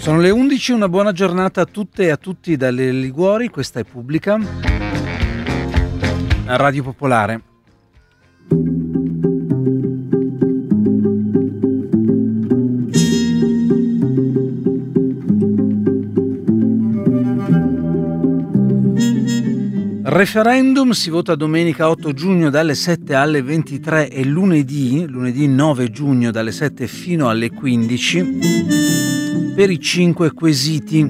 Sono le 11, una buona giornata a tutte e a tutti dalle Liguori, questa è Pubblica, a Radio Popolare. Referendum si vota domenica 8 giugno dalle 7 alle 23 e lunedì 9 giugno dalle 7 fino alle 15 per i 5 quesiti.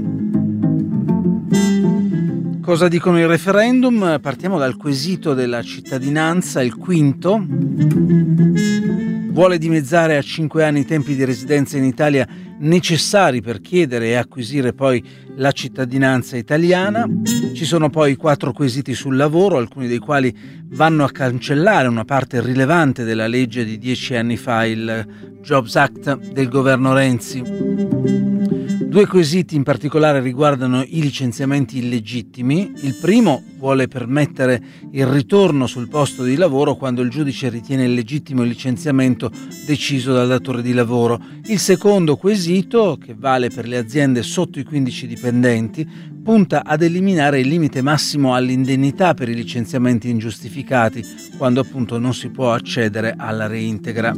Cosa dicono i referendum? Partiamo dal quesito della cittadinanza, il quinto. Vuole dimezzare a 5 anni i tempi di residenza in Italia necessari per chiedere e acquisire poi la cittadinanza italiana. Ci sono poi 4 quesiti sul lavoro, alcuni dei quali vanno a cancellare una parte rilevante della legge di 10 anni fa, il Jobs Act del governo Renzi. 2 quesiti in particolare riguardano i licenziamenti illegittimi. Il primo vuole permettere il ritorno sul posto di lavoro quando il giudice ritiene illegittimo il licenziamento deciso dal datore di lavoro. Il secondo quesito, che vale per le aziende sotto i 15 dipendenti, punta ad eliminare il limite massimo all'indennità per i licenziamenti ingiustificati, quando appunto non si può accedere alla reintegra.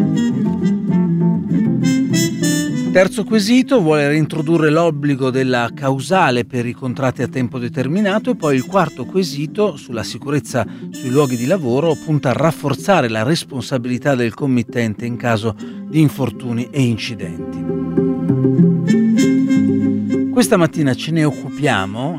Terzo quesito vuole reintrodurre l'obbligo della causale per i contratti a tempo determinato e poi il quarto quesito sulla sicurezza sui luoghi di lavoro punta a rafforzare la responsabilità del committente in caso di infortuni e incidenti. Questa mattina ci occupiamo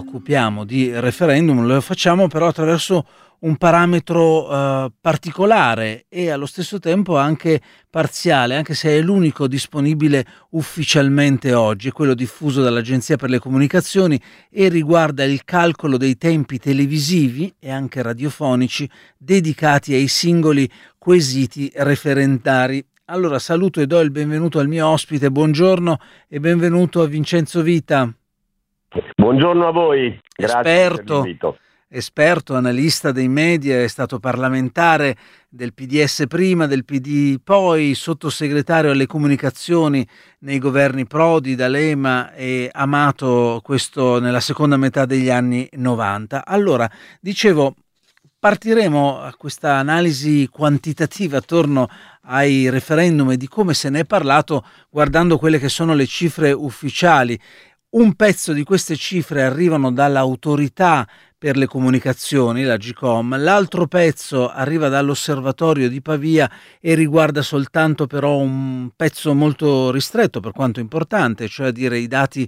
di referendum, lo facciamo però attraverso un parametro particolare e allo stesso tempo anche parziale, anche se è l'unico disponibile ufficialmente oggi, è quello diffuso dall'Agenzia per le Comunicazioni e riguarda il calcolo dei tempi televisivi e anche radiofonici dedicati ai singoli quesiti referendari. Allora saluto e do il benvenuto al mio ospite, buongiorno e benvenuto a Vincenzo Vita. Buongiorno a voi, grazie per l'invito. Esperto, analista dei media, è stato parlamentare del PDS prima, del PD poi, sottosegretario alle comunicazioni nei governi Prodi, D'Alema e Amato, questo nella seconda metà degli anni 90. Allora, dicevo, partiremo a questa analisi quantitativa attorno ai referendum e di come se ne è parlato guardando quelle che sono le cifre ufficiali. Un pezzo di queste cifre arrivano dall'autorità per le comunicazioni, la GCOM, l'altro pezzo arriva dall'Osservatorio di Pavia e riguarda soltanto però un pezzo molto ristretto per quanto importante, cioè a dire i dati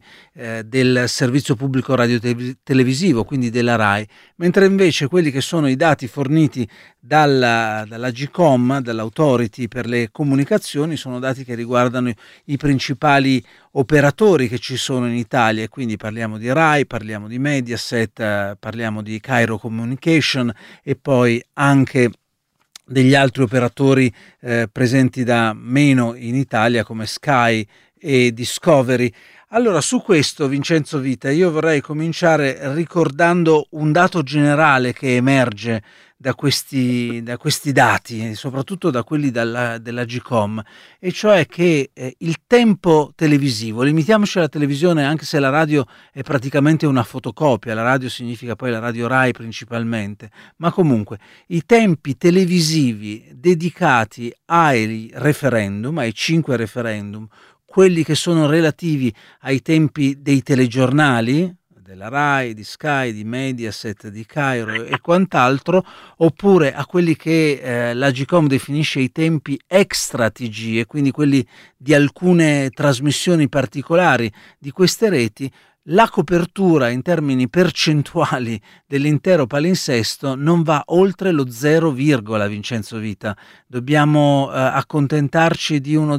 del servizio pubblico radiotelevisivo, quindi della RAI, mentre invece quelli che sono i dati forniti dalla GCOM, dall'Authority per le comunicazioni, sono dati che riguardano i principali operatori che ci sono in Italia, quindi parliamo di RAI, parliamo di Mediaset, parliamo di Cairo Communication e poi anche degli altri operatori presenti da meno in Italia come Sky e Discovery. Allora, su questo, Vincenzo Vita, io vorrei cominciare ricordando un dato generale che emerge da questi dati, soprattutto da quelli della GCOM, e cioè che il tempo televisivo, limitiamoci alla televisione anche se la radio è praticamente una fotocopia, la radio significa poi la radio RAI principalmente, ma comunque i tempi televisivi dedicati ai referendum, ai 5 referendum, quelli che sono relativi ai tempi dei telegiornali, della RAI, di Sky, di Mediaset, di Cairo e quant'altro, oppure a quelli che la GCOM definisce i tempi extra TG e quindi quelli di alcune trasmissioni particolari di queste reti, la copertura in termini percentuali dell'intero palinsesto non va oltre lo 0, Vincenzo Vita. Dobbiamo accontentarci di uno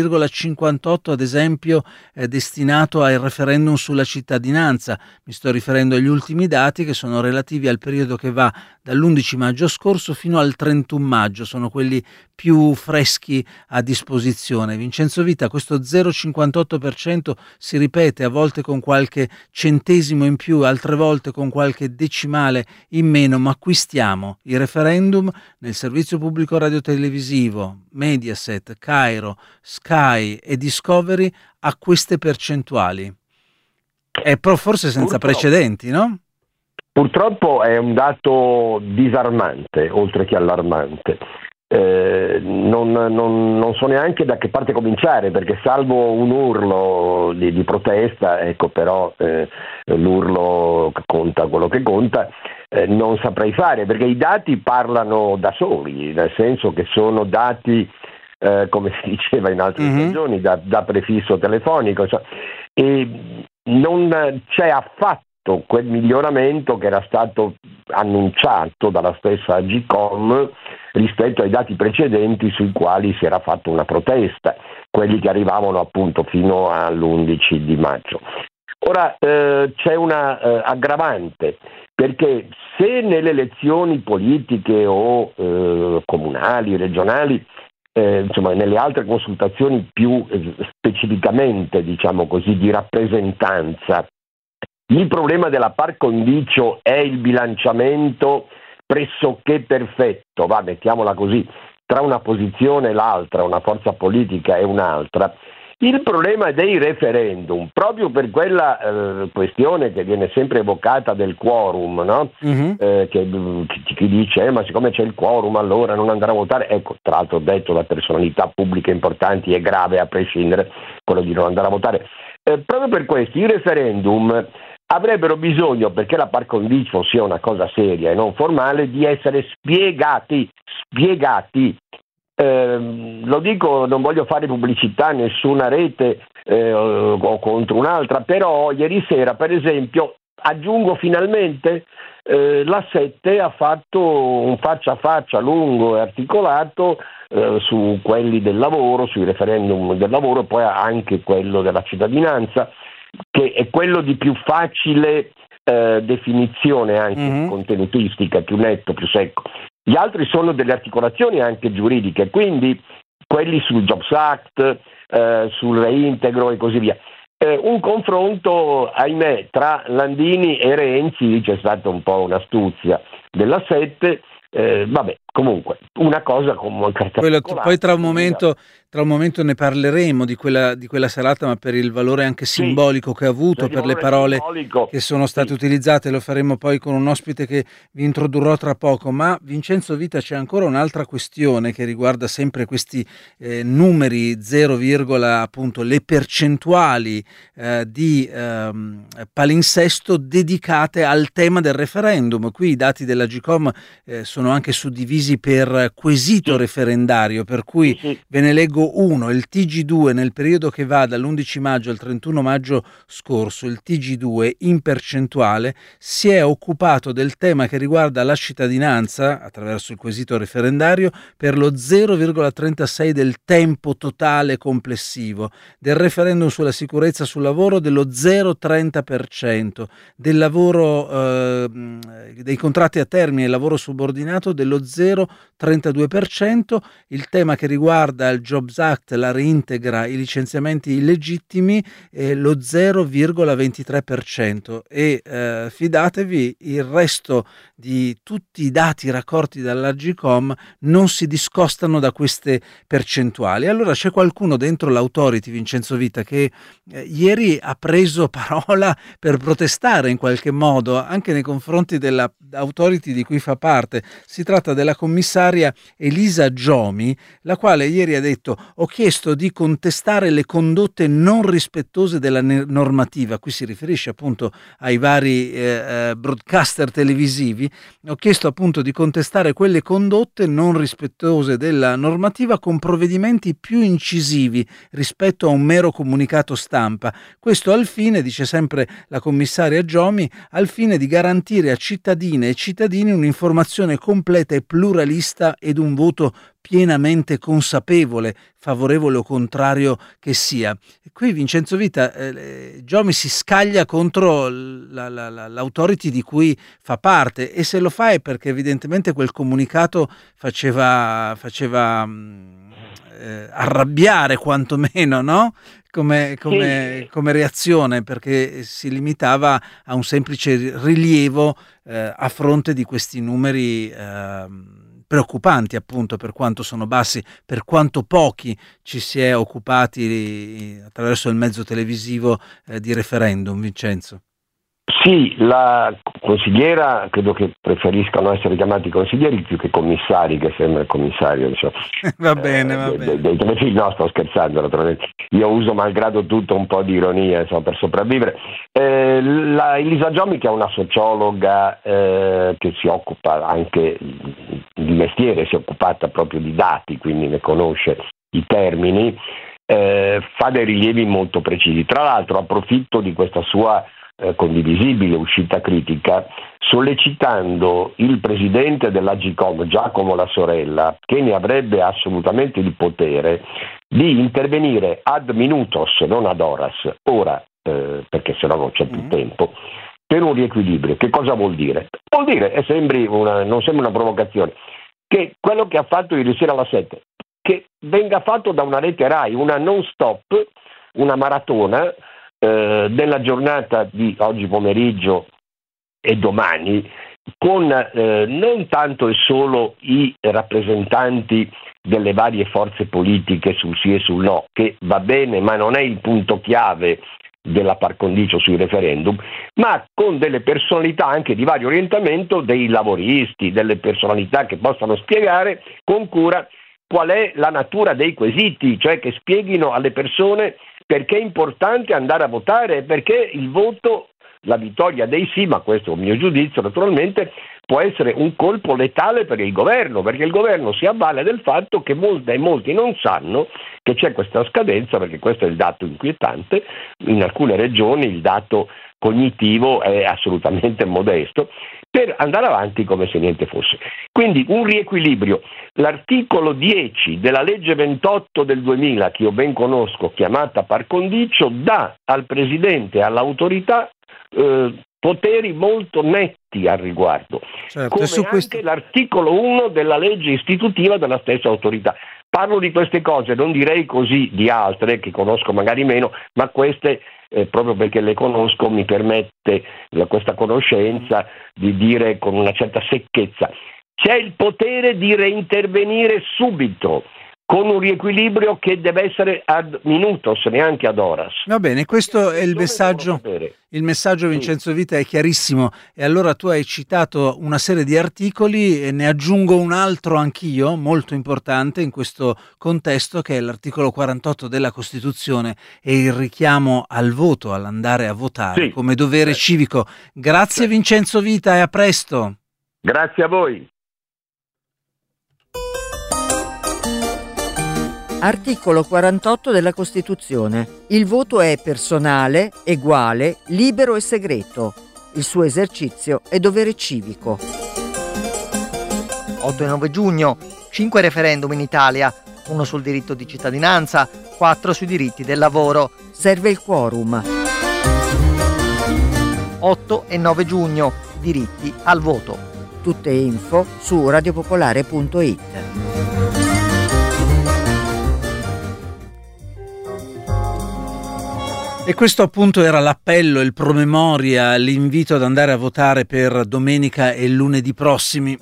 0,58 ad esempio destinato al referendum sulla cittadinanza. Mi sto riferendo agli ultimi dati che sono relativi al periodo che va dall'11 maggio scorso fino al 31 maggio, sono quelli più freschi a disposizione. Vincenzo Vita, questo 0,58% si ripete a volte con qualche centesimo in più, altre volte con qualche decimale in meno, ma qui stiamo. I referendum nel servizio pubblico radiotelevisivo, Mediaset, Cairo, Sky e Discovery a queste percentuali. È forse senza precedenti, no? Purtroppo è un dato disarmante, oltre che allarmante. Non so neanche da che parte cominciare, perché salvo un urlo di protesta, ecco, però l'urlo conta quello che conta, non saprei fare, perché i dati parlano da soli, nel senso che sono dati, come si diceva in altre stagioni, da prefisso telefonico, e non c'è affatto quel miglioramento che era stato annunciato dalla stessa Agcom rispetto ai dati precedenti sui quali si era fatta una protesta, quelli che arrivavano appunto fino all'11 di maggio. Ora c'è una aggravante, perché se nelle elezioni politiche o comunali, regionali, insomma nelle altre consultazioni più specificamente, diciamo così, di rappresentanza, il problema della par condicio è il bilanciamento pressoché perfetto, mettiamola così, tra una posizione e l'altra, una forza politica e un'altra. Il problema dei referendum, proprio per quella questione che viene sempre evocata del quorum, no? Chi dice ma siccome c'è il quorum allora non andrà a votare, ecco, tra l'altro detto da personalità pubbliche importanti è grave a prescindere quello di non andare a votare. Proprio per questo i referendum avrebbero bisogno, perché la par condicio sia una cosa seria e non formale, di essere spiegati. Lo dico, non voglio fare pubblicità a nessuna rete o contro un'altra, però ieri sera, per esempio, aggiungo finalmente, la 7 ha fatto un faccia a faccia lungo e articolato su quelli del lavoro, sui referendum del lavoro, e poi anche quello della cittadinanza, che è quello di più facile definizione anche contenutistica, più netto, più secco. Gli altri sono delle articolazioni anche giuridiche, quindi quelli sul Jobs Act, sul reintegro e così via. Un confronto, ahimè, tra Landini e Renzi, c'è stata un po' un'astuzia della 7, comunque una cosa come poi tra un momento ne parleremo di quella serata, ma per il valore anche simbolico che ha avuto, per le parole che sono state utilizzate, lo faremo poi con un ospite che vi introdurrò tra poco. Ma Vincenzo Vita, c'è ancora un'altra questione che riguarda sempre questi numeri 0, appunto le percentuali di palinsesto dedicate al tema del referendum. Qui i dati della Agcom sono anche suddivisi per quesito referendario, per cui ve ne leggo uno: il TG2 nel periodo che va dall'11 maggio al 31 maggio scorso, il TG2 in percentuale si è occupato del tema che riguarda la cittadinanza attraverso il quesito referendario per lo 0,36 del tempo totale complessivo, del referendum sulla sicurezza sul lavoro dello 0,30%, del lavoro dei contratti a termine e lavoro subordinato dello 0,32%, il tema che riguarda il Jobs Act, la reintegra, i licenziamenti illegittimi, lo 0,23%, e fidatevi, il resto di tutti i dati raccolti dall'Agcom non si discostano da queste percentuali. Allora c'è qualcuno dentro l'Authority, Vincenzo Vita, che ieri ha preso parola per protestare in qualche modo anche nei confronti della Authority di cui fa parte. Si tratta della commissaria Elisa Giomi, la quale ieri ha detto: ho chiesto di contestare le condotte non rispettose della normativa. Qui si riferisce appunto ai vari broadcaster televisivi. Ho chiesto appunto di contestare quelle condotte non rispettose della normativa con provvedimenti più incisivi rispetto a un mero comunicato stampa. Questo al fine, dice sempre la commissaria Giomi, al fine di garantire a cittadine e cittadini un'informazione completa e pluralistica pluralista ed un voto pienamente consapevole, favorevole o contrario che sia. E qui Vincenzo Vita, Giomi si scaglia contro l'autority di cui fa parte, e se lo fa è perché evidentemente quel comunicato faceva arrabbiare quantomeno, no? Come reazione, perché si limitava a un semplice rilievo a fronte di questi numeri preoccupanti, appunto, per quanto sono bassi, per quanto pochi ci si è occupati attraverso il mezzo televisivo di referendum. Vincenzo. Sì, la consigliera, credo che preferiscano essere chiamati consiglieri più che commissari, che sembra il commissario, diciamo. Va bene. No, sto scherzando, naturalmente. Io uso malgrado tutto un po' di ironia, insomma, per sopravvivere. Elisa Giomi, che è una sociologa che si occupa anche di mestiere, si è occupata proprio di dati, quindi ne conosce i termini, fa dei rilievi molto precisi. Tra l'altro approfitto di questa sua condivisibile uscita critica, sollecitando il presidente dell'Agcom, Giacomo La Sorella, che ne avrebbe assolutamente il potere, di intervenire ad minutos, non ad horas, ora, perché sennò non c'è più tempo, per un riequilibrio. Che cosa vuol dire? Vuol dire, non sembra una provocazione, che quello che ha fatto ieri sera alla 7, che venga fatto da una rete Rai, una non stop, una maratona, della giornata di oggi pomeriggio e domani, con non tanto e solo i rappresentanti delle varie forze politiche sul sì e sul no, che va bene ma non è il punto chiave della par condicio sui referendum, ma con delle personalità anche di vario orientamento, dei lavoristi, delle personalità che possano spiegare con cura qual è la natura dei quesiti, cioè che spieghino alle persone perché è importante andare a votare, perché il voto, la vittoria dei sì, ma questo è un mio giudizio naturalmente, può essere un colpo letale per il governo, perché il governo si avvale del fatto che molti non sanno che c'è questa scadenza, perché questo è il dato inquietante. In alcune regioni il dato cognitivo è assolutamente modesto, per andare avanti come se niente fosse. Quindi un riequilibrio. L'articolo 10 della legge 28 del 2000, che io ben conosco, chiamata par condicio, dà al Presidente e all'autorità poteri molto netti al riguardo, certo, come anche l'articolo 1 della legge istitutiva della stessa autorità. Parlo di queste cose, non direi così di altre che conosco magari meno, ma queste proprio perché le conosco mi permette questa conoscenza di dire con una certa secchezza: c'è il potere di reintervenire subito, con un riequilibrio che deve essere ad minutos, neanche ad horas. Va bene, questo è il messaggio. Il messaggio, Vincenzo Vita, è chiarissimo. E allora tu hai citato una serie di articoli e ne aggiungo un altro anch'io, molto importante in questo contesto, che è l'articolo 48 della Costituzione e il richiamo al voto, all'andare a votare come dovere civico. Grazie Vincenzo Vita e a presto. Grazie a voi. Articolo 48 della Costituzione. Il voto è personale, eguale, libero e segreto. Il suo esercizio è dovere civico. 8 e 9 giugno, 5 referendum in Italia, 1 sul diritto di cittadinanza, 4 sui diritti del lavoro. Serve il quorum. 8 e 9 giugno, diritti al voto. Tutte info su radiopopolare.it. E questo appunto era l'appello, il promemoria, l'invito ad andare a votare per domenica e lunedì prossimi.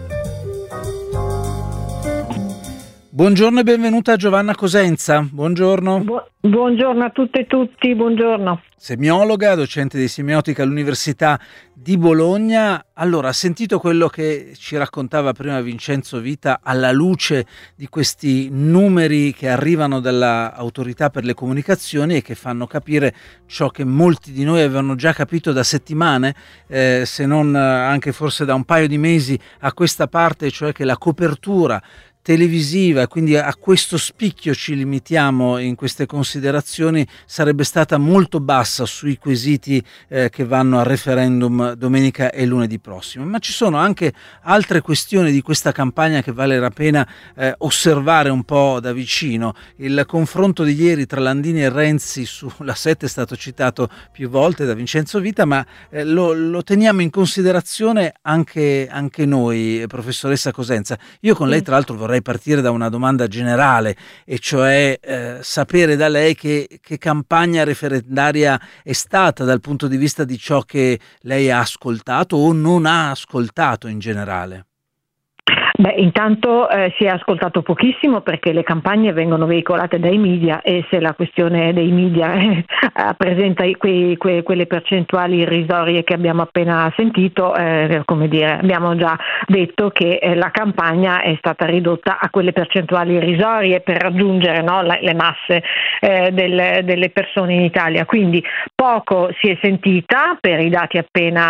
Buongiorno e benvenuta a Giovanna Cosenza. Buongiorno. Buongiorno a tutte e tutti, buongiorno. Semiologa, docente di semiotica all'Università di Bologna. Allora, ha sentito quello che ci raccontava prima Vincenzo Vita alla luce di questi numeri che arrivano dall'Autorità per le Comunicazioni e che fanno capire ciò che molti di noi avevano già capito da settimane, se non anche forse da un paio di mesi a questa parte, cioè che la copertura televisiva, quindi a questo spicchio ci limitiamo in queste considerazioni, sarebbe stata molto bassa sui quesiti che vanno al referendum domenica e lunedì prossimo. Ma ci sono anche altre questioni di questa campagna che vale la pena osservare un po' da vicino. Il confronto di ieri tra Landini e Renzi sulla 7 è stato citato più volte da Vincenzo Vita, ma lo teniamo in considerazione anche noi, professoressa Cosenza. Io con lei tra l'altro vorrei partire da una domanda generale, e cioè sapere da lei che campagna referendaria è stata dal punto di vista di ciò che lei ha ascoltato o non ha ascoltato in generale. Beh, intanto si è ascoltato pochissimo, perché le campagne vengono veicolate dai media, e se la questione dei media presenta quelle percentuali irrisorie che abbiamo appena sentito, abbiamo già detto che la campagna è stata ridotta a quelle percentuali irrisorie per raggiungere, no, le masse delle persone in Italia. Quindi poco si è sentita per i dati appena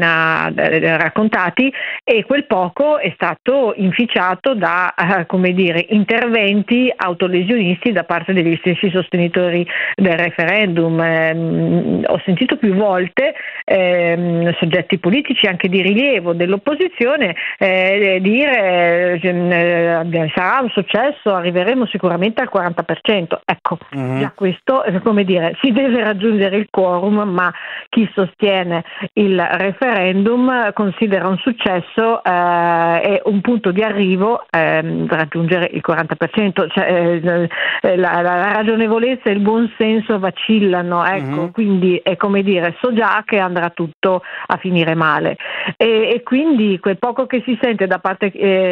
raccontati, e quel poco è stato inficiato da interventi autolesionisti da parte degli stessi sostenitori del referendum. Ho sentito più volte soggetti politici anche di rilievo dell'opposizione dire sarà un successo, arriveremo sicuramente al 40%. Ecco, già questo, si deve raggiungere il quorum, ma chi sostiene il referendum considera un successo e un punto di arrivo raggiungere il 40%. La ragionevolezza e il buon senso vacillano, ecco. Quindi è so già che andrà tutto a finire male, e quindi quel poco che si sente da parte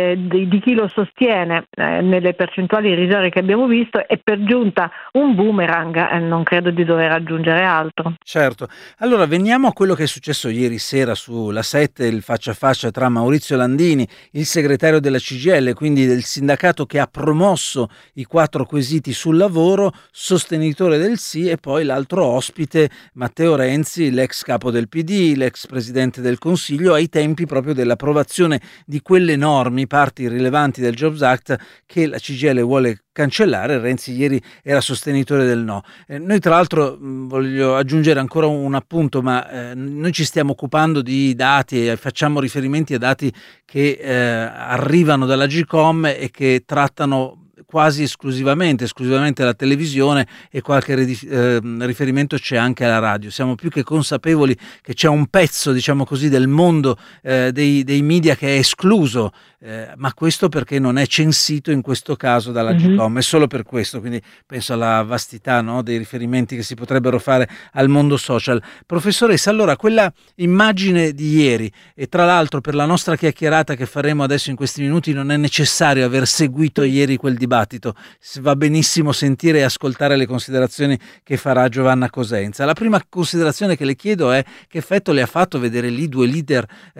di chi lo sostiene nelle percentuali irrisorie che abbiamo visto è per giunta un boomerang, non credo di dover aggiungere altro. Certo, allora veniamo a quello che è successo ieri sera sulla 7, il faccia a faccia tra Maurizio Landini, il segretario della CGIL, quindi del sindacato che ha promosso i 4 quesiti sul lavoro, sostenitore del sì, e poi l'altro ospite Matteo Renzi, l'ex capo del PD, l'ex presidente del Consiglio, ai tempi proprio dell'approvazione di quelle norme, parti rilevanti del Jobs Act, che la CGIL vuole cancellare. Renzi ieri era sostenitore del no. Noi tra l'altro voglio aggiungere ancora un appunto, ma noi ci stiamo occupando di dati e facciamo riferimenti a dati che arrivano dall'Agcom e che trattano quasi esclusivamente la televisione, e qualche riferimento c'è anche alla radio. Siamo più che consapevoli che c'è un pezzo, diciamo così, del mondo dei media che è escluso, ma questo perché non è censito in questo caso dalla Agcom, è solo per questo. Quindi penso alla vastità, no, dei riferimenti che si potrebbero fare al mondo social. Professoressa, allora quella immagine di ieri, e tra l'altro per la nostra chiacchierata che faremo adesso in questi minuti non è necessario aver seguito ieri quel dibattito, va benissimo sentire e ascoltare le considerazioni che farà Giovanna Cosenza. La prima considerazione che le chiedo è: che effetto le ha fatto vedere lì 2 leader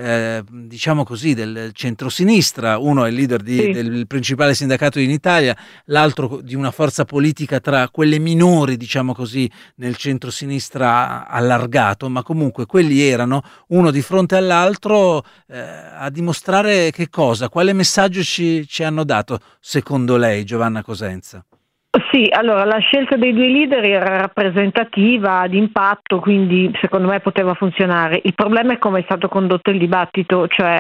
diciamo così del centrosinistra? Uno è il leader del principale sindacato in Italia, l'altro di una forza politica tra quelle minori, diciamo così, nel centrosinistra allargato, ma comunque quelli erano uno di fronte all'altro a dimostrare che cosa? Quale messaggio ci hanno dato secondo lei, Giovanna Cosenza? Sì, allora la scelta dei 2 leader era rappresentativa, di impatto, quindi secondo me poteva funzionare. Il problema è come è stato condotto il dibattito, cioè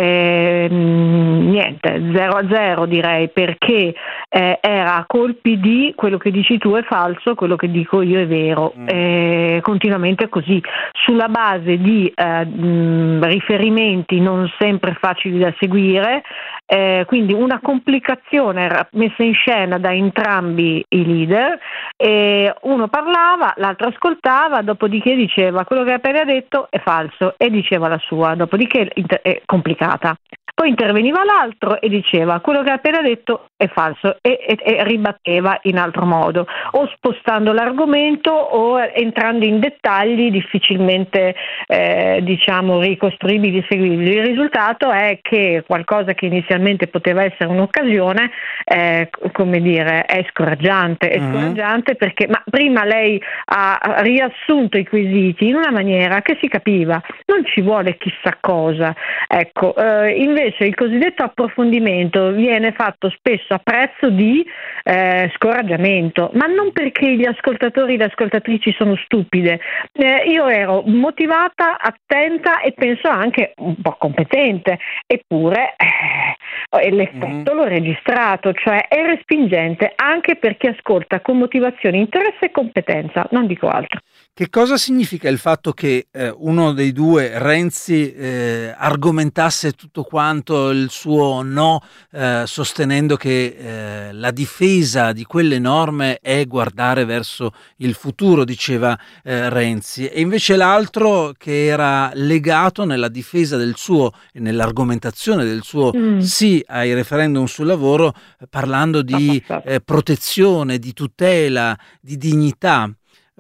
niente, 0-0 direi, perché era colpi di quello che dici tu è falso, quello che dico io è vero, continuamente così, sulla base di riferimenti non sempre facili da seguire, quindi una complicazione messa in scena da entrambi i leader. Uno parlava, l'altro ascoltava, dopodiché diceva quello che ha appena detto è falso e diceva la sua, dopodiché è complicata. Poi interveniva l'altro e diceva quello che ha appena detto è falso e ribatteva in altro modo, o spostando l'argomento o entrando in dettagli difficilmente ricostruibili e seguibili. Il risultato è che qualcosa che inizialmente poteva essere un'occasione è scoraggiante, perché prima lei ha riassunto i quesiti in una maniera che si capiva, non ci vuole chissà cosa, ecco, invece invece il cosiddetto approfondimento viene fatto spesso a prezzo di scoraggiamento, ma non perché gli ascoltatori e le ascoltatrici sono stupide. Io ero motivata, attenta e penso anche un po' competente, eppure l'effetto l'ho registrato, cioè è respingente anche per chi ascolta con motivazione, interesse e competenza, non dico altro. Che cosa significa il fatto che uno dei due, Renzi, argomentasse tutto quanto il suo no, sostenendo che la difesa di quelle norme è guardare verso il futuro, diceva Renzi, e invece l'altro che era legato nella difesa del suo e nell'argomentazione del suo sì ai referendum sul lavoro, parlando di protezione, di tutela, di dignità.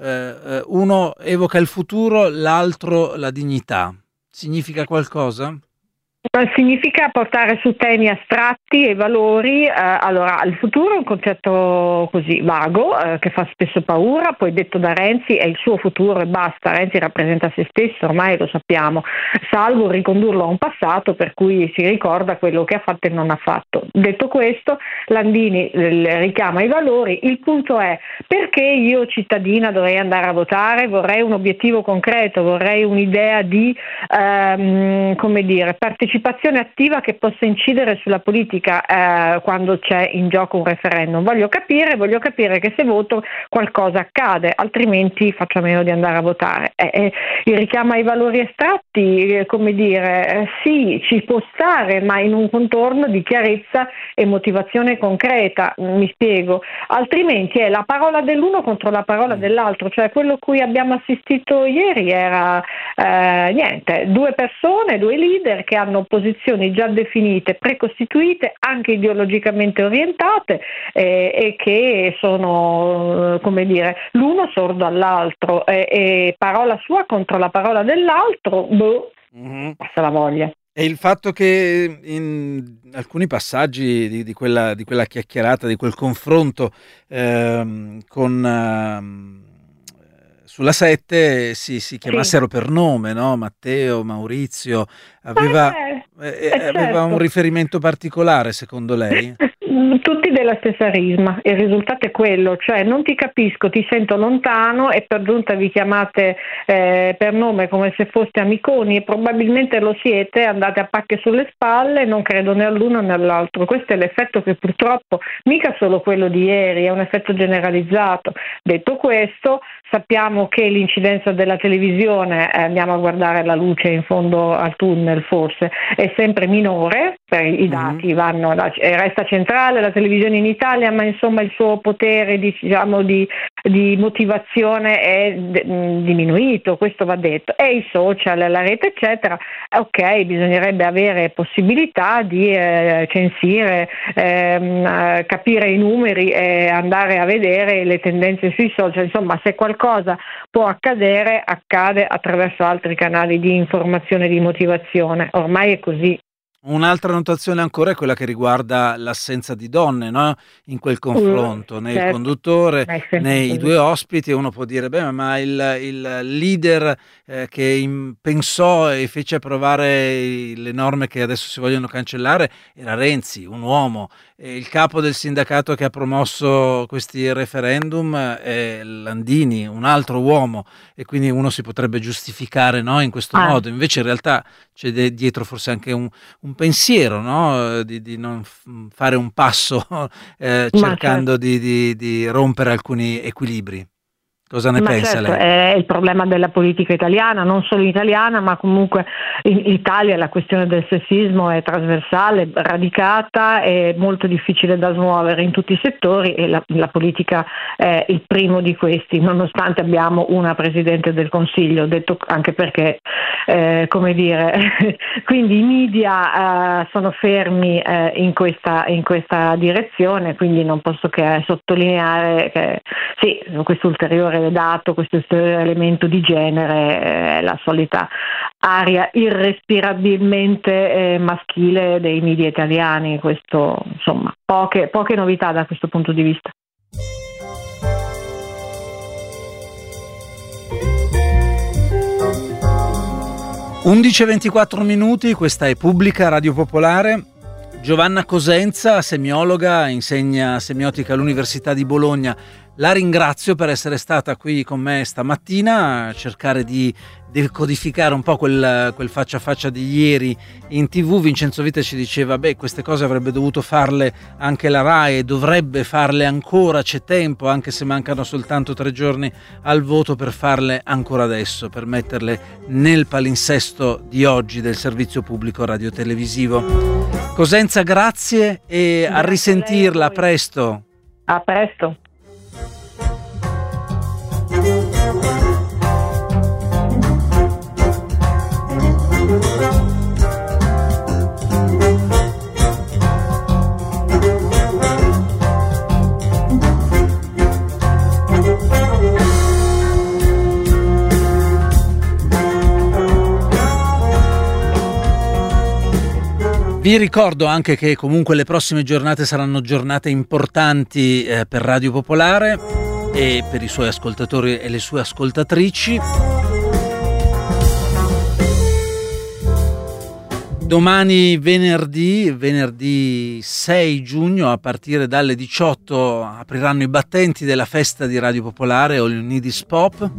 Uno evoca il futuro, l'altro la dignità. Significa qualcosa? Significa portare su temi astratti e valori. Allora, il futuro è un concetto così vago che fa spesso paura, poi detto da Renzi è il suo futuro e basta. Renzi rappresenta se stesso, ormai lo sappiamo, salvo ricondurlo a un passato per cui si ricorda quello che ha fatto e non ha fatto. Detto questo, Landini richiama i valori. Il punto è: perché io cittadina dovrei andare a votare? Vorrei un obiettivo concreto, vorrei un'idea di partecipazione attiva che possa incidere sulla politica quando c'è in gioco un referendum. Voglio capire che se voto qualcosa accade, altrimenti faccio a meno di andare a votare. Il richiamo ai valori astratti, sì, ci può stare, ma in un contorno di chiarezza e motivazione concreta, mi spiego, altrimenti è la parola dell'uno contro la parola dell'altro, cioè quello a cui abbiamo assistito ieri era due persone, due leader che hanno posizioni già definite, precostituite, anche ideologicamente orientate e che sono, l'uno sordo all'altro e parola sua contro la parola dell'altro, passa la voglia. E il fatto che in alcuni passaggi di quella chiacchierata, di quel confronto sulla 7 si chiamassero per nome, no? Matteo, Maurizio, aveva un riferimento particolare secondo lei? Tutti della stessa risma, il risultato è quello, cioè non ti capisco, ti sento lontano e per giunta vi chiamate per nome come se foste amiconi e probabilmente lo siete, andate a pacche sulle spalle, non credo né all'uno né all'altro. Questo è l'effetto che purtroppo, mica solo quello di ieri, è un effetto generalizzato. Detto questo, sappiamo che l'incidenza della televisione, andiamo a guardare la luce in fondo al tunnel forse, è sempre minore, per i dati resta centrale la televisione in Italia, ma insomma il suo potere di motivazione è diminuito, questo va detto, e i social, la rete eccetera, ok, bisognerebbe avere possibilità di censire, capire i numeri e andare a vedere le tendenze sui social, insomma se qualcosa può accadere, accade attraverso altri canali di informazione e di motivazione, ormai è così. Un'altra notazione ancora è quella che riguarda l'assenza di donne, no? In quel confronto, né il conduttore né i due ospiti. Uno può dire, ma il leader che pensò e fece approvare le norme che adesso si vogliono cancellare era Renzi, un uomo. E il capo del sindacato che ha promosso questi referendum è Landini, un altro uomo, e quindi uno si potrebbe giustificare, no? In questo modo. Invece in realtà c'è dietro forse anche un pensiero, no? Di non fare un passo cercando di rompere alcuni equilibri. Cosa ne pensa lei? È il problema della politica italiana, non solo italiana, ma comunque in Italia la questione del sessismo è trasversale, radicata e molto difficile da smuovere in tutti i settori e la politica è il primo di questi, nonostante abbiamo una Presidente del Consiglio, detto anche perché, quindi i media sono fermi in questa direzione, quindi non posso che sottolineare che sì, questo ulteriore dato, questo elemento di genere, la solita aria irrespirabilmente maschile dei media italiani. Questo, insomma, poche novità da questo punto di vista. 11:24 minuti, questa è Pubblica Radio Popolare. Giovanna Cosenza, semiologa, insegna semiotica all'Università di Bologna. La ringrazio per essere stata qui con me stamattina a cercare di decodificare un po' quel faccia a faccia di ieri in TV. Vincenzo Vite ci diceva queste cose avrebbe dovuto farle anche la RAI e dovrebbe farle ancora, c'è tempo, anche se mancano soltanto 3 giorni al voto, per farle ancora adesso, per metterle nel palinsesto di oggi del servizio pubblico radiotelevisivo. Cosenza, grazie e a risentirla, a presto. A presto. Vi ricordo anche che comunque le prossime giornate saranno giornate importanti per Radio Popolare e per i suoi ascoltatori e le sue ascoltatrici. Domani venerdì 6 giugno, a partire dalle 18, apriranno i battenti della festa di Radio Popolare, All You Need Is Pop.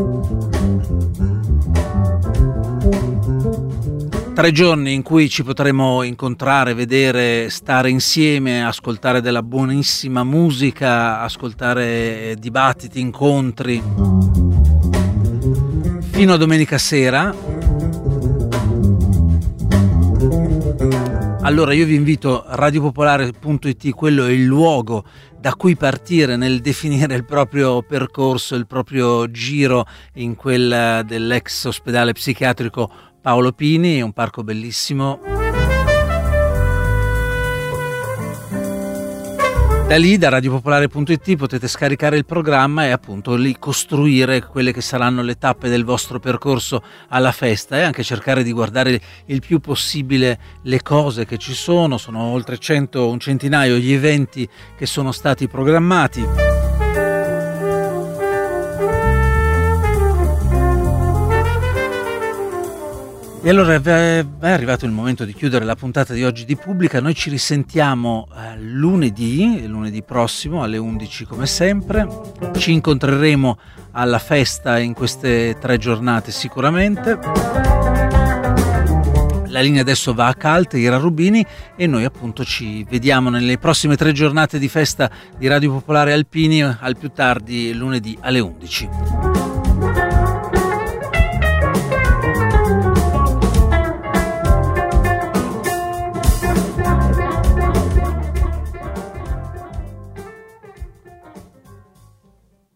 3 giorni in cui ci potremo incontrare, vedere, stare insieme, ascoltare della buonissima musica, ascoltare dibattiti, incontri, fino a domenica sera. Allora io vi invito a radiopopolare.it, quello è il luogo da cui partire nel definire il proprio percorso, il proprio giro in quel dell'ex ospedale psichiatrico Paolo Pini. È un parco bellissimo. Da lì, da radiopopolare.it, potete scaricare il programma e appunto lì costruire quelle che saranno le tappe del vostro percorso alla festa e anche cercare di guardare il più possibile le cose che ci sono. Sono oltre un centinaio gli eventi che sono stati programmati. E allora è arrivato il momento di chiudere la puntata di oggi di Pubblica. Noi ci risentiamo lunedì prossimo alle 11 come sempre. Ci incontreremo alla festa in queste 3 giornate sicuramente. La linea adesso va a Calte, Ira Rubini, e noi appunto ci vediamo nelle prossime 3 giornate di festa di Radio Popolare Alpini, al più tardi lunedì alle 11.